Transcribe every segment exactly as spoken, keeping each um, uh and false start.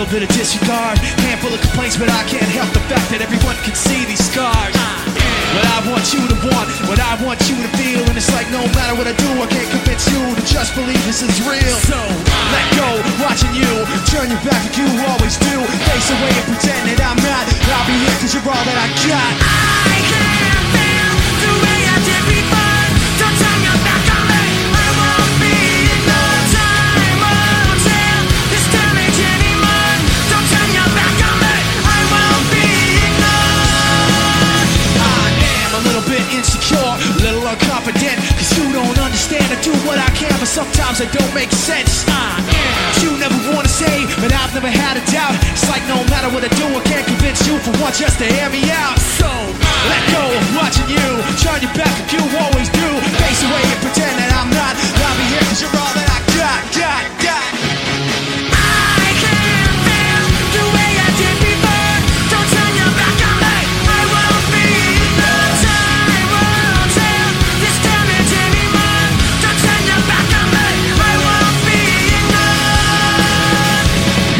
little bit of disregard, handful of complaints, but I can't help the fact that everyone can see these scars. But I want you to want what I want you to feel, and it's like no matter what I do, I can't convince you to just believe this is real. So let go, watching you turn your back like you always do, face away and pretend that I'm not. I'll be here cause you're all that I got. I can't feel the way I did before. Don't turn your back on me. I won't be ignored. Time won't heal this damage anymore. Don't turn your back on me. I won't be ignored. I am a little bit insecure, a little unconfident, cause you don't understand. I do what I can, but sometimes it don't make sense. I am you never wanna say, but I've never had a doubt. It's like no matter what I do, I can't convince you for once just to hear me out. So let go of watching you turn your back like you always do, face away and pretend that I'm not. I'll be here cause you're all that I got, got, got. I can't feel the way I did before. Don't turn your back on me. I won't be ignored. Time won't heal this damage anymore. Don't turn your back on me. I won't be ignored.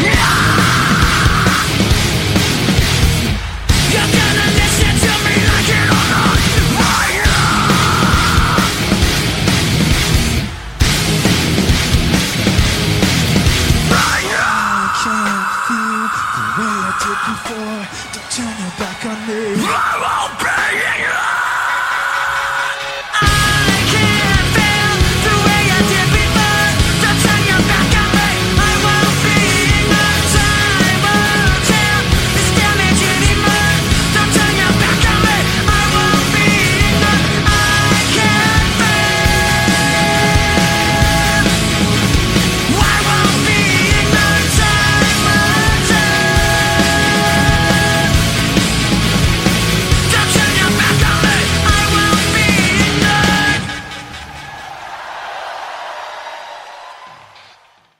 You're gonna listen to me like it or not. Right now. Right now. I can't feel the way I did before. Don't turn your back on me. I won't